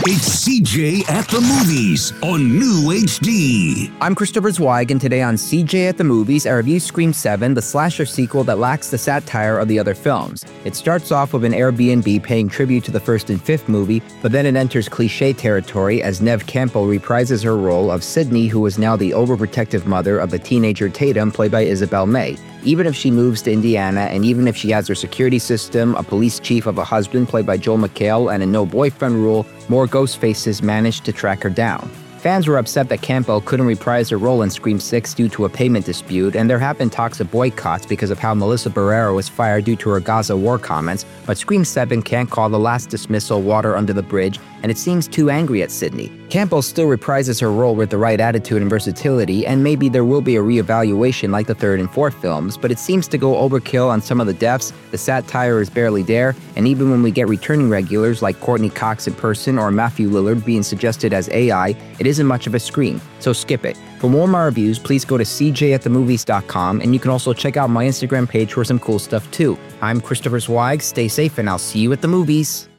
It's CJ at the Movies on New HD. I'm Christopher Zweig, and today on CJ at the Movies, I review Scream 7, the slasher sequel that lacks the satire of the other films. It starts off with an Airbnb paying tribute to the first and fifth movie, but then it enters cliché territory as Neve Campbell reprises her role of Sydney, who is now the overprotective mother of the teenager Tatum, played by Isabel May. Even if she moves to Indiana, and even if she has her security system, a police chief of a husband played by Joel McHale, and a no-boyfriend rule, more ghost faces managed to track her down. Fans were upset that Campbell couldn't reprise her role in Scream 6 due to a payment dispute, and there have been talks of boycotts because of how Melissa Barrera was fired due to her Gaza war comments, but Scream 7 can't call the last dismissal water under the bridge, and it seems too angry at Sydney. Campbell still reprises her role with the right attitude and versatility, and maybe there will be a reevaluation like the third and fourth films, but it seems to go overkill on some of the deaths, the satire is barely there, and even when we get returning regulars like Courtney Cox in person or Matthew Lillard being suggested as AI, it isn't much of a scream, so skip it. For more of my reviews, please go to cjatthemovies.com, and you can also check out my Instagram page for some cool stuff too. I'm Christopher Zweig, stay safe, and I'll see you at the movies.